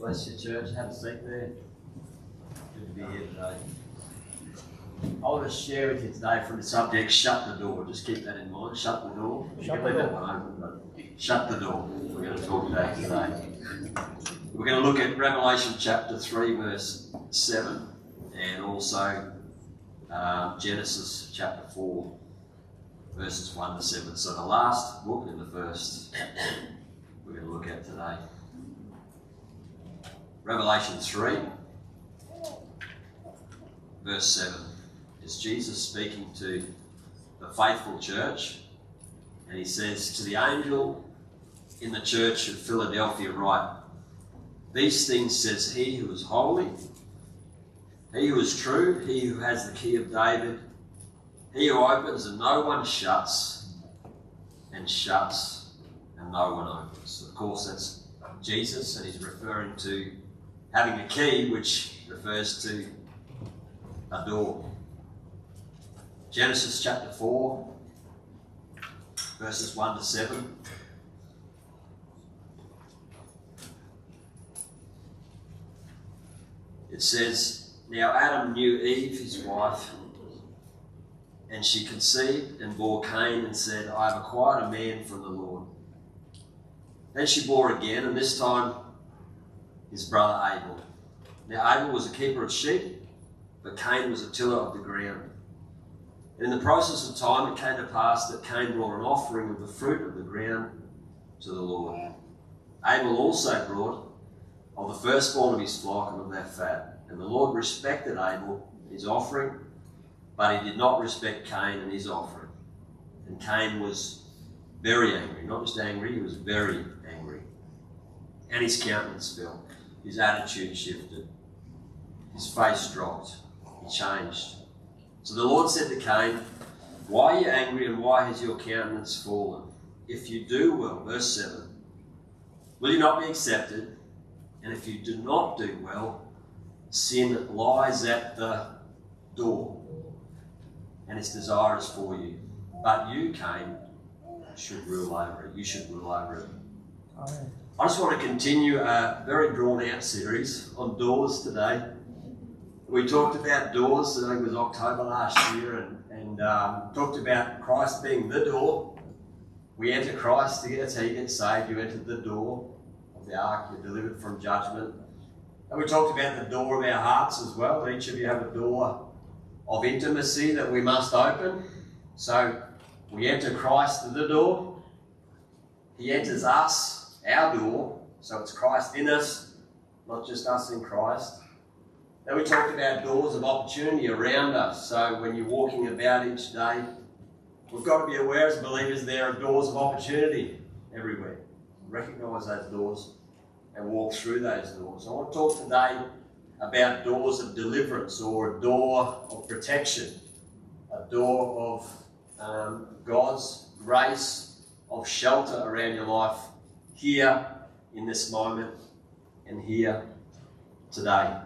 Bless you, church. Have a seat there. Good to be here today. I want to share with you today from the subject, shut the door. Just keep that in mind. Shut the door. You can leave that one open, but shut the door. We're going to talk about today. We're going to look at Revelation chapter 3, verse 7, and also Genesis chapter 4, verses 1 to 7. So the last book and the first we're going to look at today. Revelation 3, verse 7. Is Jesus speaking to the faithful church, and he says, to the angel in the church of Philadelphia write, these things says he who is holy, he who is true, he who has the key of David, he who opens and no one shuts, and shuts and no one opens. Of course, that's Jesus, and he's referring to having a key, which refers to a door. Genesis chapter 4, verses 1 to 7. It says, now Adam knew Eve, his wife, and she conceived and bore Cain and said, I have acquired a man from the Lord. Then she bore again, and this time his brother Abel. Now Abel was a keeper of sheep, but Cain was a tiller of the ground. And in the process of time it came to pass that Cain brought an offering of the fruit of the ground to the Lord. Abel also brought of the firstborn of his flock and of their fat. And the Lord respected Abel, his offering, but he did not respect Cain and his offering. And Cain was very angry. Not just angry, he was very angry. And his countenance fell. His attitude shifted. His face dropped. He changed. So the Lord said to Cain, why are you angry and why has your countenance fallen? If you do well, verse 7, will you not be accepted? And if you do not do well, sin lies at the door, and its desire is for you. But you, Cain, should rule over it. You should rule over it. Amen. I just want to continue a very drawn-out series on doors today. We talked about doors, I think it was October last year, and talked about Christ being the door. We enter Christ, that's how you get saved. You enter the door of the ark, you're delivered from judgment. And we talked about the door of our hearts as well. Each of you have a door of intimacy that we must open. So we enter Christ to the door. He enters us, our door. So it's Christ in us, not just us in Christ. Then we talked about doors of opportunity around us. So when you're walking about each day, we've got to be aware as believers there are doors of opportunity everywhere. Recognise those doors and walk through those doors. I want to talk today about doors of deliverance, or a door of protection, a door of God's grace, of shelter around your life here in this moment and here today.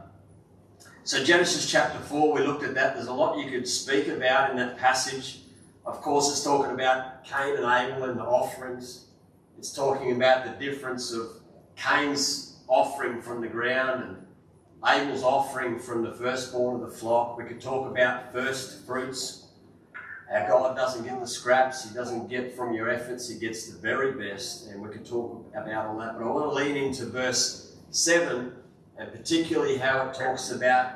So Genesis chapter 4, we looked at that. There's a lot you could speak about in that passage. Of course, it's talking about Cain and Abel and the offerings. It's talking about the difference of Cain's offering from the ground and Abel's offering from the firstborn of the flock. We could talk about first fruits. Our God doesn't get the scraps. He doesn't get from your efforts. He gets the very best. And we could talk about all that. But I want to lean into verse 7, and particularly how it talks about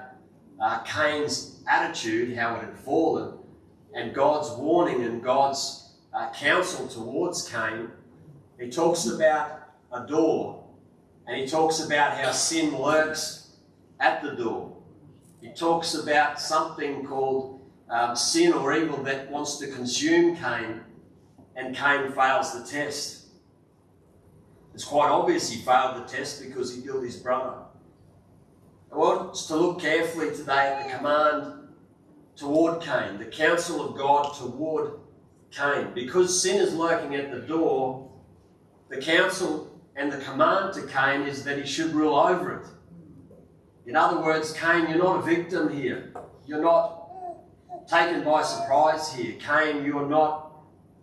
Cain's attitude, how it had fallen, and God's warning and God's counsel towards Cain. He talks about a door, and he talks about how sin lurks at the door. He talks about something called sin or evil that wants to consume Cain, and Cain fails the test. It's quite obvious he failed the test because he killed his brother. I want us to look carefully today at the command toward Cain, the counsel of God toward Cain. Because sin is lurking at the door, the counsel and the command to Cain is that he should rule over it. In other words, Cain, you're not a victim here. You're not taken by surprise here. Cain, you're not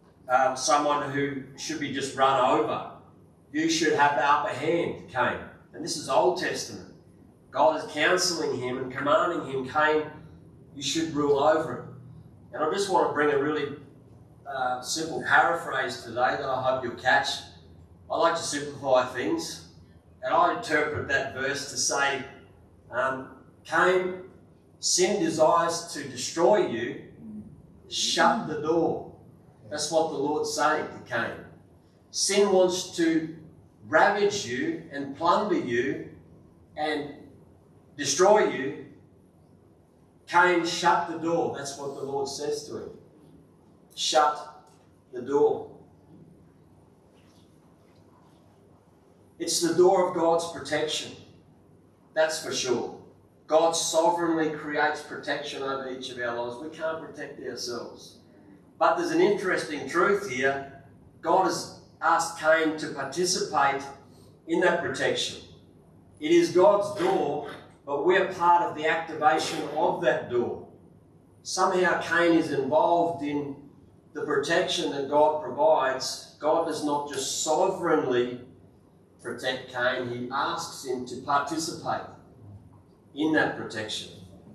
someone who should be just run over. You should have the upper hand, Cain. And this is Old Testament. God is counseling him and commanding him, Cain, you should rule over it. And I just want to bring a really simple paraphrase today that I hope you'll catch. I like to simplify things. And I interpret that verse to say, Cain, sin desires to destroy you, shut the door. That's what the Lord's saying to Cain. Sin wants to ravage you and plunder you and destroy you. Cain, shut the door. That's what the Lord says to him. Shut the door. It's the door of God's protection. That's for sure. God sovereignly creates protection over each of our lives. We can't protect ourselves. But there's an interesting truth here. God has asked Cain to participate in that protection. It is God's door, but we're part of the activation of that door. Somehow Cain is involved in the protection that God provides. God does not just sovereignly protect Cain, he asks him to participate in that protection.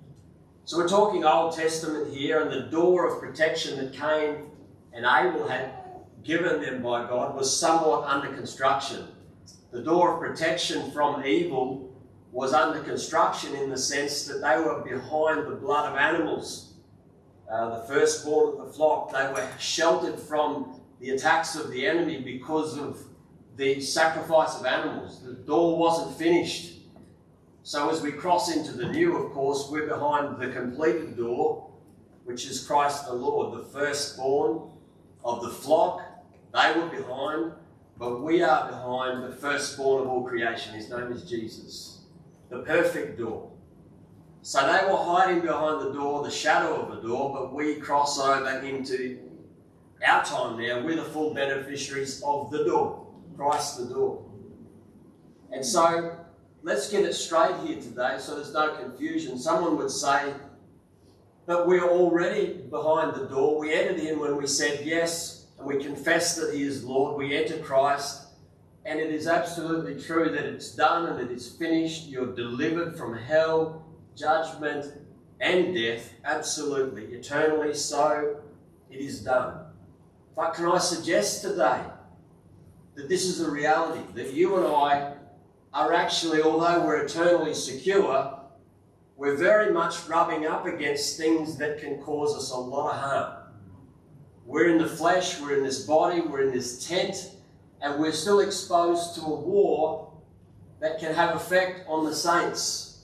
So we're talking Old Testament here, and the door of protection that Cain and Abel had given them by God was somewhat under construction. The door of protection from evil was under construction in the sense that they were behind the blood of animals. The firstborn of the flock, they were sheltered from the attacks of the enemy because of the sacrifice of animals. The door wasn't finished. So as we cross into the new, of course, we're behind the completed door, which is Christ the Lord, the firstborn of the flock. They were behind, but we are behind the firstborn of all creation. His name is Jesus, the perfect door. So they were hiding behind the door, the shadow of the door, but we cross over into our time now. We're the full beneficiaries of the door, Christ the door. And so let's get it straight here today so there's no confusion. Someone would say, but we're already behind the door. We entered in when we said yes, and we confess that he is Lord. We enter Christ, and it is absolutely true that it's done and it is finished. You're delivered from hell, judgment, and death. Absolutely, eternally so, it is done. But can I suggest today that this is a reality, that you and I are actually, although we're eternally secure, we're very much rubbing up against things that can cause us a lot of harm. We're in the flesh, we're in this body, we're in this tent, and we're still exposed to a war that can have effect on the saints.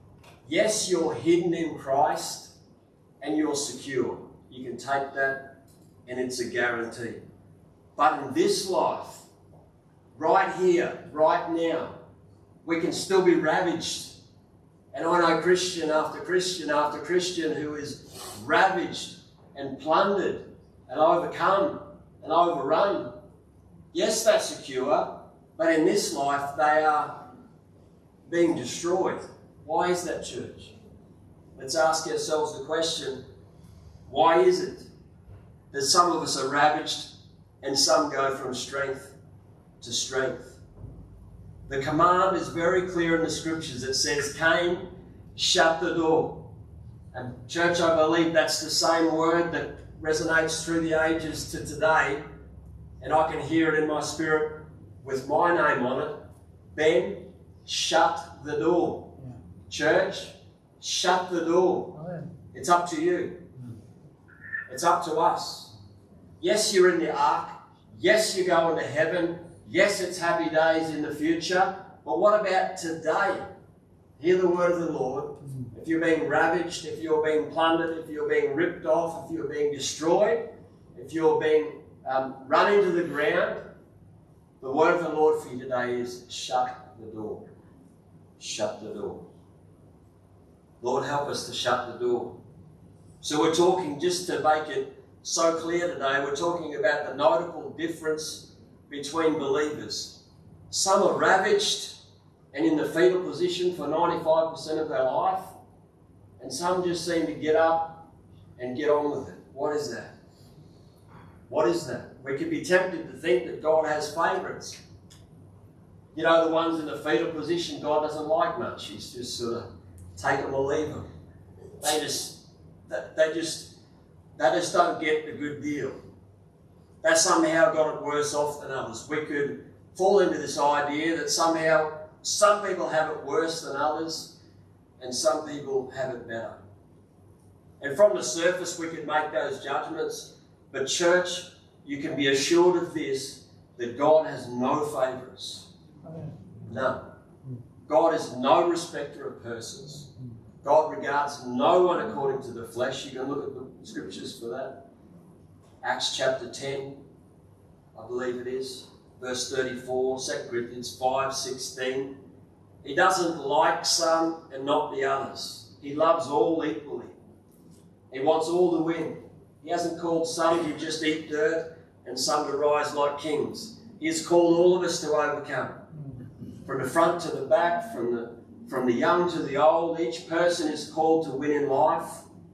Yes, you're hidden in Christ and you're secure. You can take that and it's a guarantee. But in this life, right here, right now, we can still be ravaged. And I know Christian after Christian after Christian who is ravaged and plundered and overcome and overrun. Yes, they're secure, but in this life they are being destroyed. Why is that, church? Let's ask ourselves the question, why is it that some of us are ravaged and some go from strength to strength? The command is very clear in the scriptures. It says, Cain, shut the door. And church, I believe that's the same word that resonates through the ages to today. And I can hear it in my spirit with my name on it. Ben, shut the door. Yeah. Church, shut the door. Oh, yeah. It's up to you. It's up to us. Yes, you're in the ark. Yes, you're going to heaven. Yes, it's happy days in the future, but what about today? Hear the word of the Lord. If you're being ravaged, if you're being plundered, if you're being ripped off, if you're being destroyed, if you're being run into the ground, the word of the Lord for you today is shut the door. Shut the door. Lord, help us to shut the door. So we're talking, just to make it so clear today, we're talking about the notable difference between believers. Some are ravaged and in the fetal position for 95% of their life, and some just seem to get up and get on with it. What is that? What is that? We could be tempted to think that God has favourites. You know, the ones in the fetal position, God doesn't like much. He's just sort of take them or leave them. They just don't get the good deal. They somehow got it worse off than others. We could fall into this idea that somehow some people have it worse than others and some people have it better. And from the surface we could make those judgments, but church, you can be assured of this, that God has no favourites. None. God is no respecter of persons. God regards no one according to the flesh. You can look at the scriptures for that. Acts chapter 10, I believe it is, verse 34, 2 Corinthians 5:16. He doesn't like some and not the others. He loves all equally. He wants all to win. He hasn't called some to just eat dirt and some to rise like kings. He has called all of us to overcome. From the front to the back, from the young to the old, each person is called to win in life.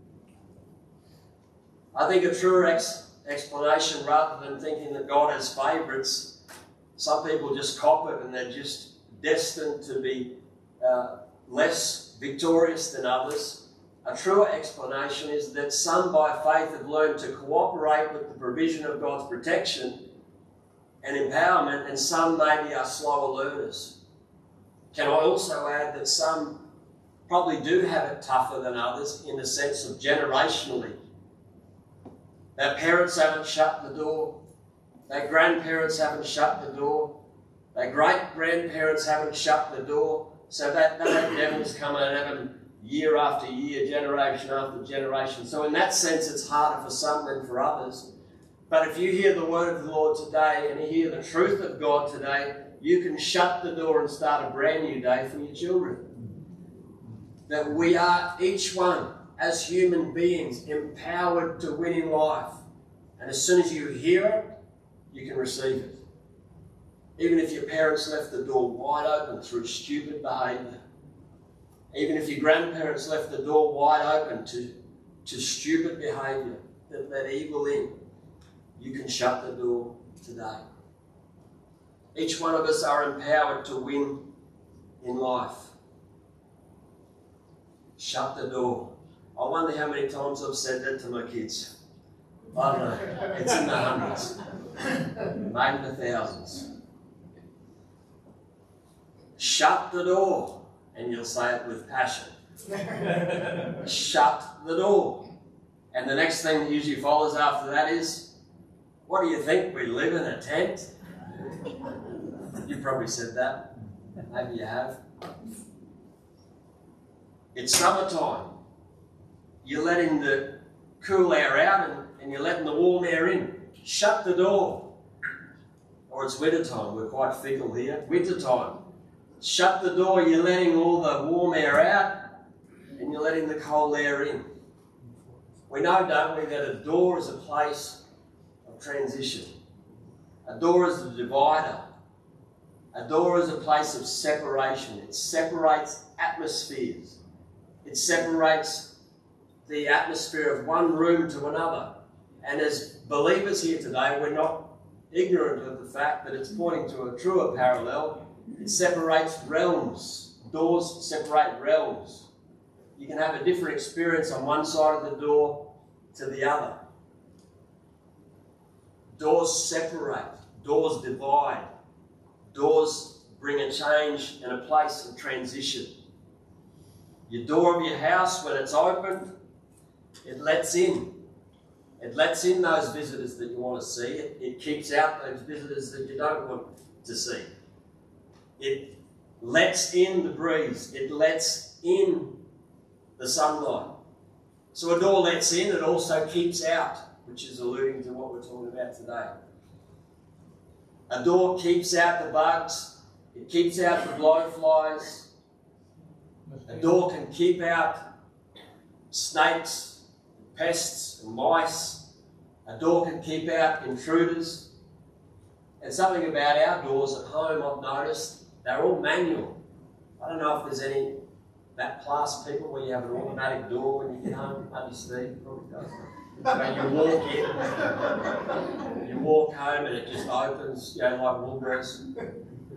I think a truer explanation, rather than thinking that God has favourites, some people just cop it and they're just destined to be less victorious than others. A truer explanation is that some by faith have learned to cooperate with the provision of God's protection and empowerment, and some maybe are slower learners. Can I also add that some probably do have it tougher than others in the sense of generationally. Their parents haven't shut the door. Their grandparents haven't shut the door. Their great-grandparents haven't shut the door. So that devil's coming at them year after year, generation after generation. So in that sense, it's harder for some than for others. But if you hear the word of the Lord today and you hear the truth of God today, you can shut the door and start a brand new day for your children. That we are, each one, as human beings, empowered to win in life. And as soon as you hear it, you can receive it. Even if your parents left the door wide open through stupid behaviour. Even if your grandparents left the door wide open to stupid behaviour that let evil in, you can shut the door today. Each one of us are empowered to win in life. Shut the door. I wonder how many times I've said that to my kids. I don't know. It's in the hundreds. Maybe the thousands. Shut the door. And you'll say it with passion. Shut the door. And the next thing that usually follows after that is, what do you think? We live in a tent? You probably said that. Maybe you have. It's summertime. You're letting the cool air out and you're letting the warm air in. Shut the door. Or it's winter time. We're quite fickle here. Winter time. Shut the door. You're letting all the warm air out and you're letting the cold air in. We know, don't we, that a door is a place of transition. A door is a divider. A door is a place of separation. It separates atmospheres. It separates the atmosphere of one room to another. And as believers here today, we're not ignorant of the fact that it's pointing to a truer parallel. It separates realms. Doors separate realms. You can have a different experience on one side of the door to the other. Doors separate. Doors divide. Doors bring a change and a place of transition. Your door of your house, when it's opened, it lets in. It lets in those visitors that you want to see. It keeps out those visitors that you don't want to see. It lets in the breeze. It lets in the sunlight. So a door lets in, it also keeps out, which is alluding to what we're talking about today. A door keeps out the bugs. It keeps out the blowflies. A door can keep out snakes, pests and mice. A door can keep out intruders. And something about our doors at home I've noticed, they're all manual. I don't know if there's any that class people where you have an automatic door when you get home. Maybe Steve probably does. When you walk in, you walk home and it just opens, you know, like Woolworths.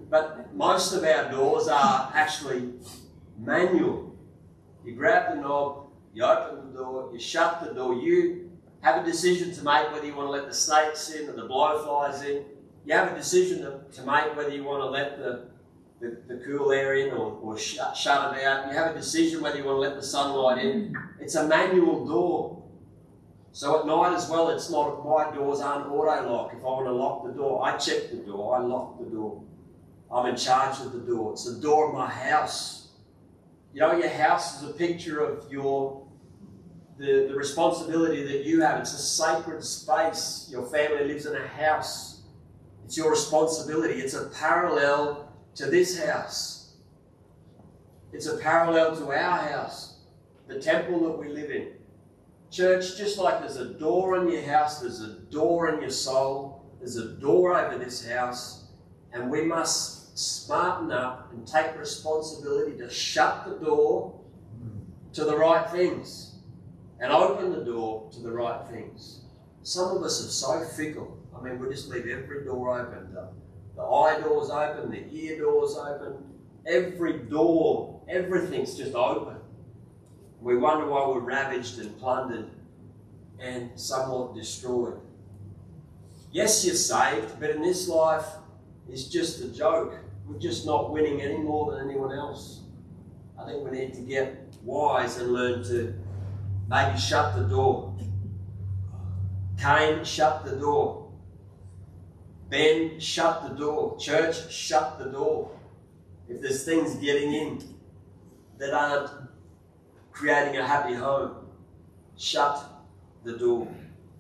But most of our doors are actually manual. You grab the knob, you open the door, you shut the door. You have a decision to make whether you want to let the snakes in or the blowflies in. You have a decision to make whether you want to let the cool air in or shut it out. You have a decision whether you want to let the sunlight in. It's a manual door. So at night as well, it's not, my doors aren't auto-lock. If I want to lock the door, I check the door, I lock the door. I'm in charge of the door. It's the door of my house. You know, your house is a picture of the responsibility that you have. It's a sacred space. Your family lives in a house. It's your responsibility. It's a parallel to this house. It's a parallel to our house, the temple that we live in. Church, just like there's a door in your house, there's a door in your soul, there's a door over this house, and we must smarten up and take responsibility to shut the door to the right things and open the door to the right things. Some of us are so fickle. I mean, we just leave every door open. The eye door's open, the ear door's open, every door, everything's just open. We wonder why we're ravaged and plundered and somewhat destroyed. Yes, you're saved, but in this life, it's just a joke. We're just not winning any more than anyone else. I think we need to get wise and learn to maybe shut the door. Cain, shut the door. Ben, shut the door. Church, shut the door. If there's things getting in that aren't creating a happy home, shut the door.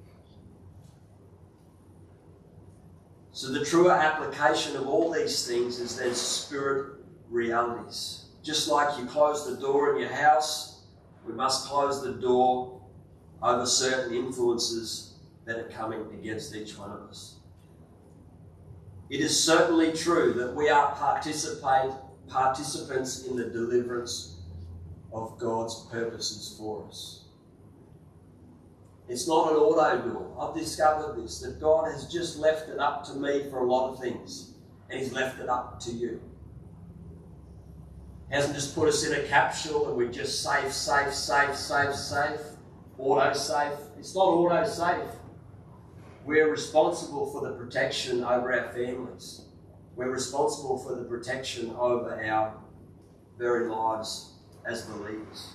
So the truer application of all these things is their spirit realities. Just like you close the door in your house, we must close the door over certain influences that are coming against each one of us. It is certainly true that we are participants in the deliverance of God's purposes for us. It's not an auto door. I've discovered this, that God has just left it up to me for a lot of things, and He's left it up to you. He hasn't just put us in a capsule and we just safe, auto safe. It's not auto safe. We're responsible for the protection over our families. We're responsible for the protection over our very lives as believers.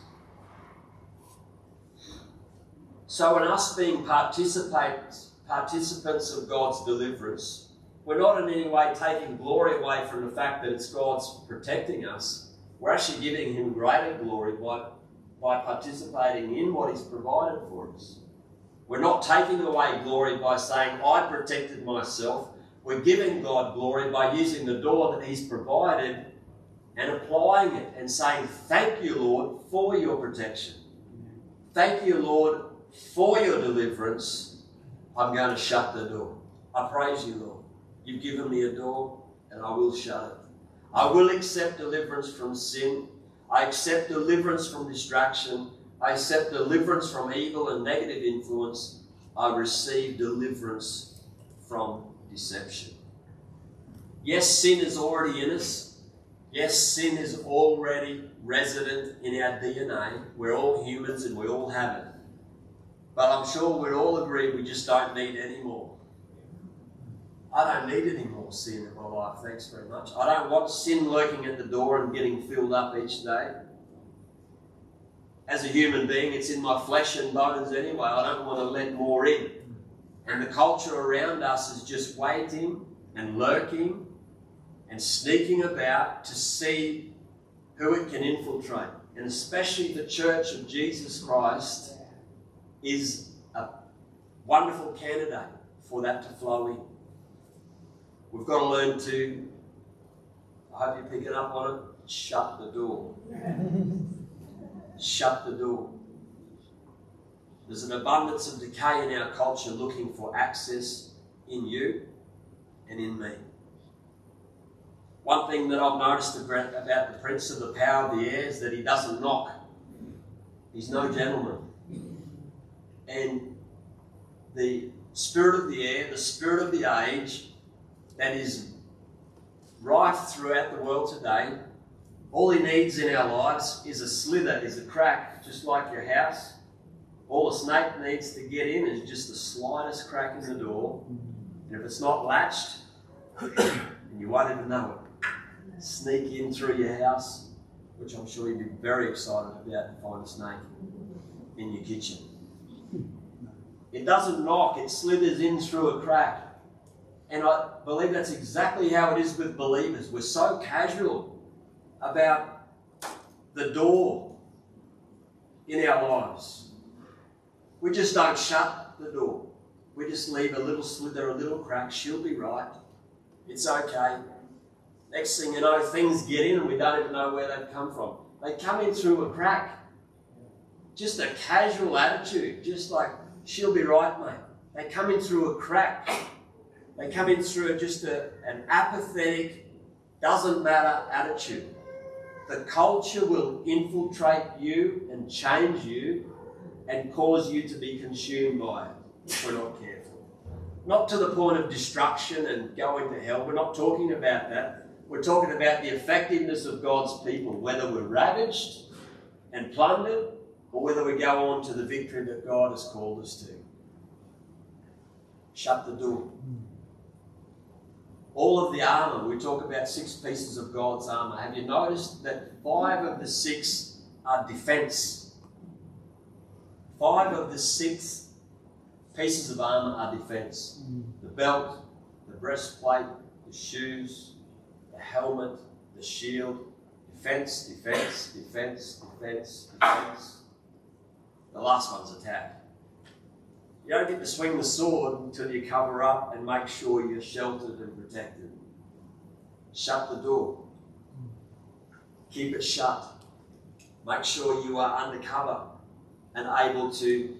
So in us being participants of God's deliverance, we're not in any way taking glory away from the fact that it's God's protecting us. We're actually giving Him greater glory by participating in what He's provided for us. We're not taking away glory by saying, I protected myself. We're giving God glory by using the door that He's provided and applying it and saying, thank you, Lord, for your protection. Thank you, Lord, for your deliverance. I'm going to shut the door. I praise you, Lord. You've given me a door and I will shut it. I will accept deliverance from sin. I accept deliverance from distraction. I accept deliverance from evil and negative influence. I receive deliverance from deception. Yes, sin is already in us. Yes, sin is already resident in our DNA. We're all humans and we all have it. But I'm sure we'd all agree we just don't need any more. I don't need any more sin in my life, thanks very much. I don't want sin lurking at the door and getting filled up each day. As a human being, it's in my flesh and bones anyway. I don't want to let more in. And the culture around us is just waiting and lurking and sneaking about to see who it can infiltrate. And especially the Church of Jesus Christ is a wonderful candidate for that to flow in. We've got to learn to, I hope you pick it up on it, shut the door. Shut the door. There's an abundance of decay in our culture looking for access in you and in me. One thing that I've noticed about the Prince of the Power of the Air is that he doesn't knock. He's no gentleman. And the spirit of the air, the spirit of the age, that is rife throughout the world today. All he needs in our lives is a slither, is a crack, just like your house. All a snake needs to get in is just the slightest crack in the door. And if it's not latched, and you won't even know it, sneak in through your house, which I'm sure you'd be very excited about to find a snake in your kitchen. It doesn't knock, it slithers in through a crack. And I believe that's exactly how it is with believers. We're so casual about the door in our lives. We just don't shut the door. We just leave a little slither, a little crack. She'll be right. It's okay. Next thing you know, things get in and we don't even know where they've come from. They come in through a crack. Just a casual attitude, just like, she'll be right, mate. They come in through a crack. They come in through just an apathetic, doesn't matter attitude. The culture will infiltrate you and change you and cause you to be consumed by it if we're not careful. Not to the point of destruction and going to hell. We're not talking about that. We're talking about the effectiveness of God's people, whether we're ravaged and plundered or whether we go on to the victory that God has called us to. Shut the door. All of the armour, we talk about 6 pieces of God's armour. Have you noticed that 5 of the 6 are defence? 5 of the 6 pieces of armour are defence. The belt, the breastplate, the shoes, the helmet, the shield. Defence, defence, defence, defence, defence. The last one's attack. You don't get to swing the sword until you cover up and make sure you're sheltered and protected. Shut the door. Keep it shut. Make sure you are under cover and able to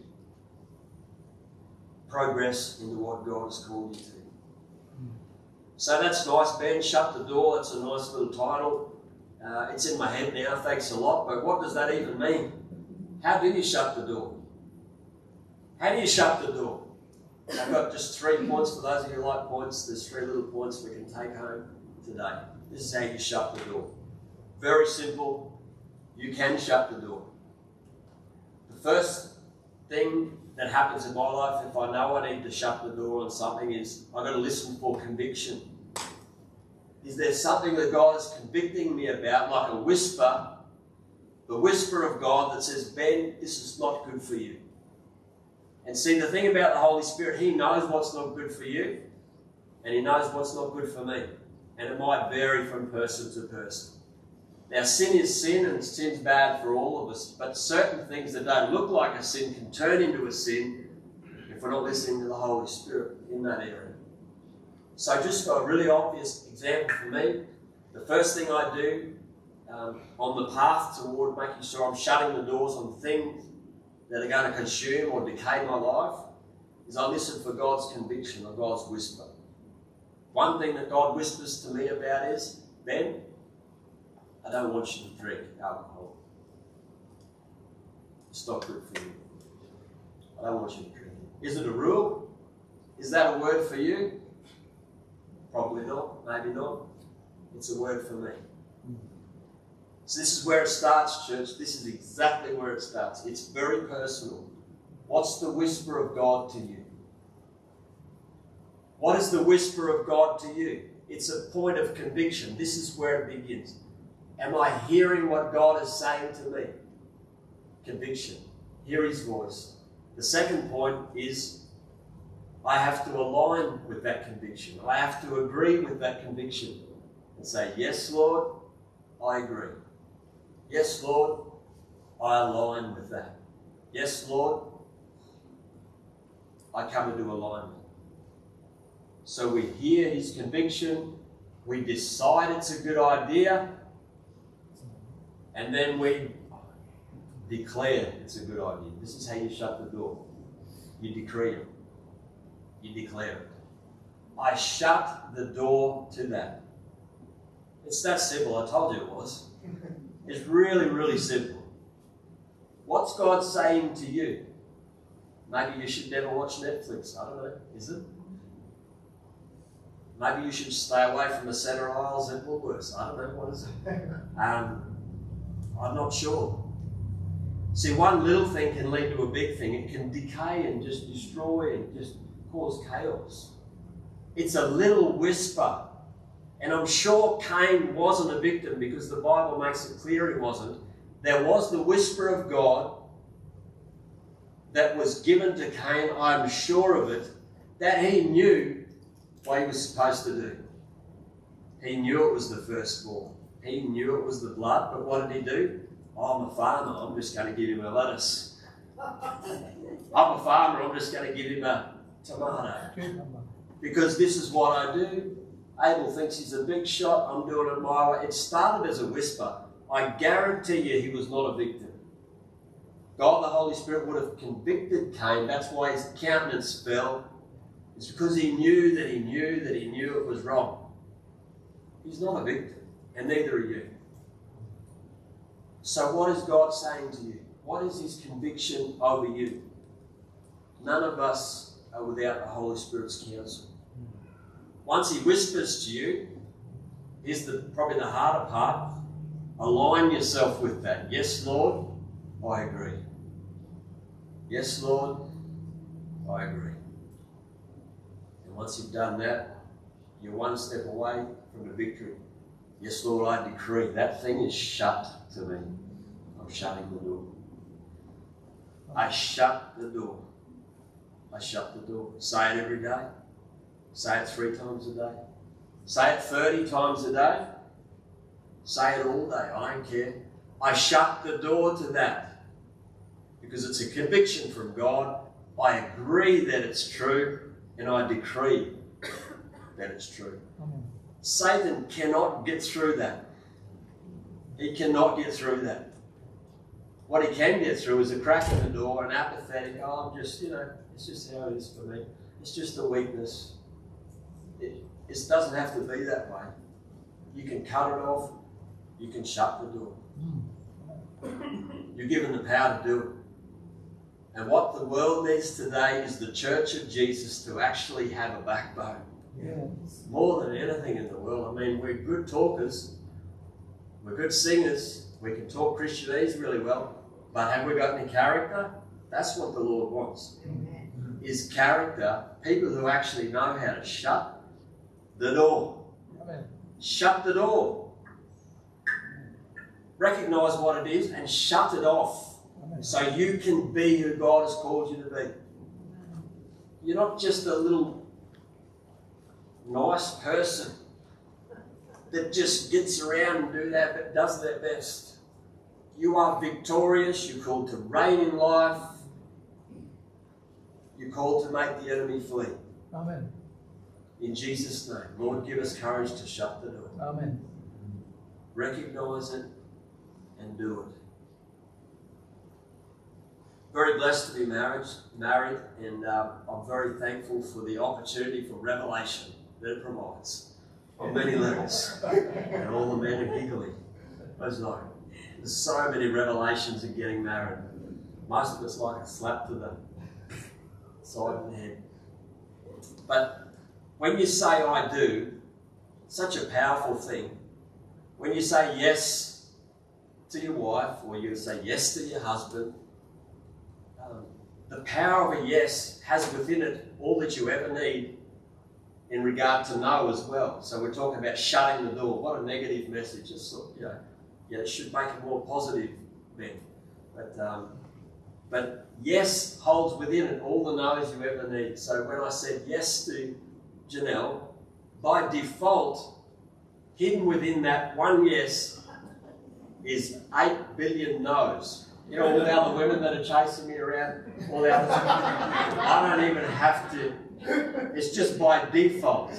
progress into what God has called you to. So that's nice, Ben. Shut the door. That's a nice little title. It's in my head now. Thanks a lot. But what does that even mean? How do you shut the door? How do you shut the door? I've got just 3 points for those of you who like points. There's 3 little points we can take home today. This is how you shut the door. Very simple. You can shut the door. The first thing that happens in my life if I know I need to shut the door on something is I've got to listen for conviction. Is there something that God is convicting me about, like a whisper, the whisper of God that says, Ben, this is not good for you. And see, the thing about the Holy Spirit, He knows what's not good for you, and He knows what's not good for me. And it might vary from person to person. Now, sin is sin, and sin's bad for all of us, but certain things that don't look like a sin can turn into a sin if we're not listening to the Holy Spirit in that area. So just a really obvious example for me, the first thing I do on the path toward making sure I'm shutting the doors on things that are going to consume or decay my life is I listen for God's conviction or God's whisper. One thing that God whispers to me about is, Ben, I don't want you to drink alcohol. It's not good for you. I don't want you to drink it. Is it a rule? Is that a word for you? Probably not, maybe not. It's a word for me. So this is where it starts, church. This is exactly where it starts. It's very personal. What's the whisper of God to you? What is the whisper of God to you? It's a point of conviction. This is where it begins. Am I hearing what God is saying to me? Conviction. Hear His voice. The second point is I have to align with that conviction. I have to agree with that conviction and say, yes, Lord, I agree. Yes, Lord, I align with that. Yes, Lord, I come into alignment. So we hear His conviction, we decide it's a good idea, and then we declare it's a good idea. This is how you shut the door. You decree it. You declare it. I shut the door to that. It's that simple. I told you it was. It's really, really simple. What's God saying to you? Maybe you should never watch Netflix. I don't know. Is it? Maybe you should stay away from the centre aisles at Woolworths. I don't know, what is it? I'm not sure. See, one little thing can lead to a big thing. It can decay and just destroy and just cause chaos. It's a little whisper. And I'm sure Cain wasn't a victim because the Bible makes it clear he wasn't. There was the whisper of God that was given to Cain, I'm sure of it, that he knew what he was supposed to do. He knew it was the firstborn. He knew it was the blood, but what did he do? Oh, I'm a farmer, I'm just going to give him a lettuce. I'm a farmer, I'm just going to give him a tomato. Because this is what I do. Abel thinks he's a big shot, I'm doing it my way. It started as a whisper. I guarantee you he was not a victim. God, the Holy Spirit, would have convicted Cain. That's why his countenance fell. It's because he knew that he knew that he knew it was wrong. He's not a victim, and neither are you. So what is God saying to you? What is his conviction over you? None of us are without the Holy Spirit's counsel. Once he whispers to you, here's probably the harder part. Align yourself with that. Yes, Lord, I agree. Yes, Lord, I agree. And once you've done that, you're one step away from the victory. Yes, Lord, I decree that thing is shut to me. I'm shutting the door. I shut the door. I shut the door. Say it every day. Say it 3 times a day. Say it 30 times a day. Say it all day. I don't care. I shut the door to that because it's a conviction from God. I agree that it's true and I decree that it's true. Amen. Satan cannot get through that. He cannot get through that. What he can get through is a crack in the door, an apathetic, oh, I'm just, it's just how it is for me. It's just a weakness. It doesn't have to be that way. You can cut it off. You can shut the door. You're given the power to do it. And what the world needs today is the Church of Jesus to actually have a backbone. Yes. More than anything in the world. I mean, we're good talkers. We're good singers. We can talk Christianese really well. But have we got any character? That's what the Lord wants. Amen. Is character, people who actually know how to shut the door. Amen. Shut the door. Recognise what it is and shut it off. Amen. So you can be who God has called you to be. You're not just a little nice person that just gets around and does their best. You are victorious. You're called to reign in life. You're called to make the enemy flee. Amen. In Jesus' name, Lord, give us courage to shut the door. Amen. Recognise it and do it. Very blessed to be married, and I'm very thankful for the opportunity for revelation that it provides on many levels. And all the men are giggling. There's so many revelations in getting married. Most of it's like a slap to the side of the head. But when you say I do, such a powerful thing. When you say yes to your wife, or you say yes to your husband, the power of a yes has within it all that you ever need in regard to no as well. So we're talking about shutting the door. What a negative message. It's, it should make it more positive then. But yes holds within it all the no's you ever need. So when I said yes to Janelle, by default, hidden within that one yes is 8 billion no's. You know, all the other women that are chasing me around, all the others, I don't even have to. It's just by default.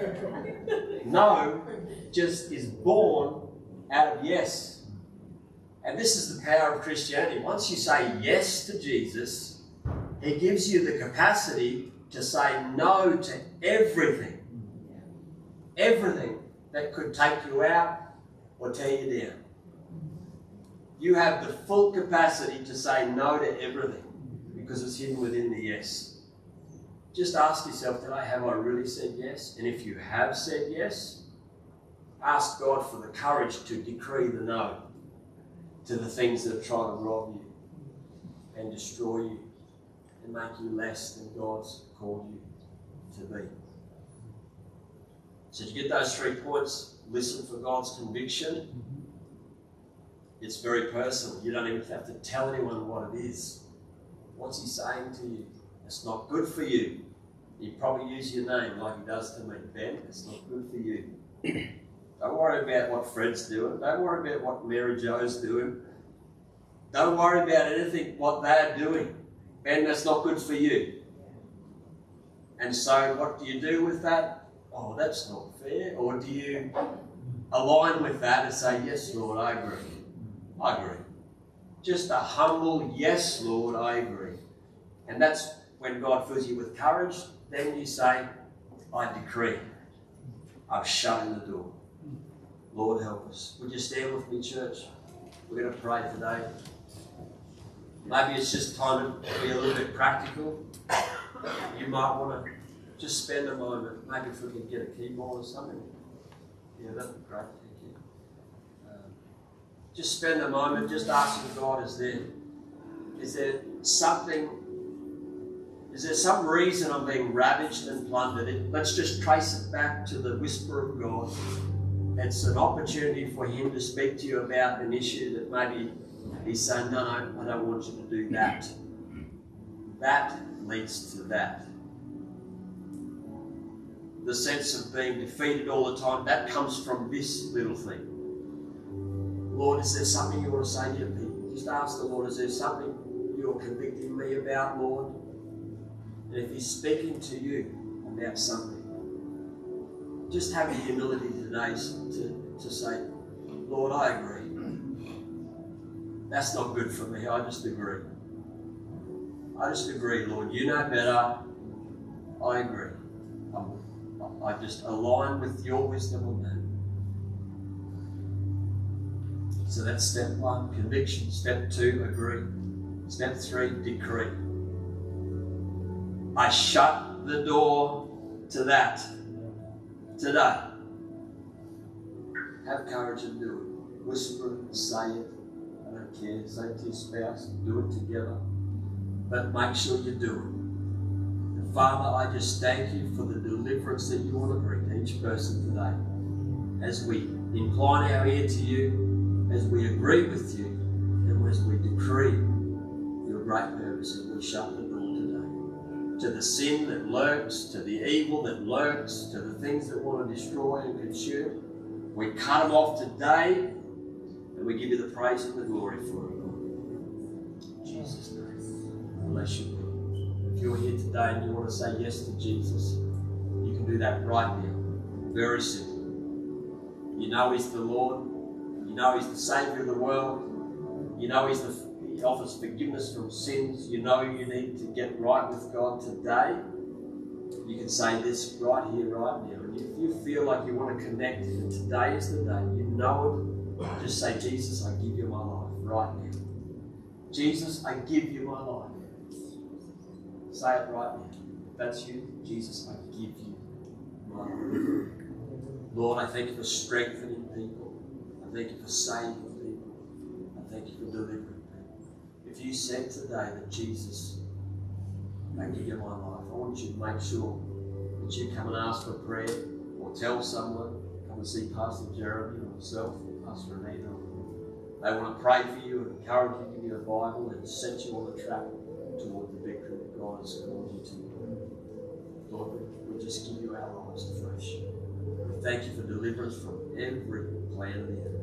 No just is born out of yes. And this is the power of Christianity. Once you say yes to Jesus, he gives you the capacity to say no to everything. Everything that could take you out or tear you down. You have the full capacity to say no to everything because it's hidden within the yes. just ask yourself today, have I really said yes? And if you have said yes, ask God for the courage to decree the no to the things that are trying to rob you and destroy you and make you less than God's called you to be. So to get those 3 points, listen for God's conviction. It's very personal. You don't even have to tell anyone what it is. What's he saying to you? It's not good for you. He probably use your name like he does to me. Ben, it's not good for you. Don't worry about what Fred's doing. Don't worry about what Mary Jo's doing. Don't worry about anything what they're doing. Ben, that's not good for you. And so what do you do with that? Oh, that's not fair. Or do you align with that and say, yes, Lord, I agree. I agree. Just a humble, yes, Lord, I agree. And that's when God fills you with courage. Then you say, I decree. I've shut in the door. Lord, help us. Would you stand with me, church? We're going to pray today. Maybe it's just time to be a little bit practical. You might want to just spend a moment. Maybe if we could get a keyboard or something. Yeah, that'd be great. Thank you. Just spend a moment just asking God, is there some reason I'm being ravaged and plundered? Let's just trace it back to the whisper of God. It's an opportunity for him to speak to you about an issue that maybe he's saying, no, I don't want you to do that. That leads to that. The sense of being defeated all the time, that comes from this little thing. Lord, is there something you want to say to your people? Just ask the Lord, is there something you're convicting me about, Lord? And if he's speaking to you about something, just have the humility today to say, Lord, I agree. That's not good for me. I just agree. I just agree, Lord. You know better. I agree. I just align with your wisdom on that. So that's step 1, conviction. Step 2, agree. Step 3, decree. I shut the door to that today. Have courage and do it. Whisper it, say it. I don't care. Say it to your spouse. Do it together. But make sure you do it. And Father, I just thank you for the deliverance that you want to bring to each person today. As we incline our ear to you, as we agree with you, and as we decree your great purpose, as we shut the door today. To the sin that lurks, to the evil that lurks, to the things that want to destroy and consume, we cut them off today, and we give you the praise and the glory for it, Lord. In Jesus' name. Bless you, Lord. If you're here today and you want to say yes to Jesus, you can do that right now. Very simple. You know he's the Lord. You know he's the Saviour of the world. You know he offers forgiveness from sins. You know you need to get right with God today. You can say this right here, right now. And if you feel like you want to connect, and today is the day, you know it, just say, Jesus, I give you my life right now. Jesus, I give you my life. Say it right now. If that's you, Jesus, I give you my life. Lord, I thank you for strengthening people. I thank you for saving people. I thank you for delivering people. If you said today that Jesus, I give you my life, I want you to make sure that you come and ask for prayer or tell someone, come and see Pastor Jeremy or myself or Pastor Anita. They want to pray for you and encourage you, give you a Bible and set you on the track toward the victory that God has called you to. Lord, we just give you our lives afresh. We thank you for deliverance from every plan of the enemy.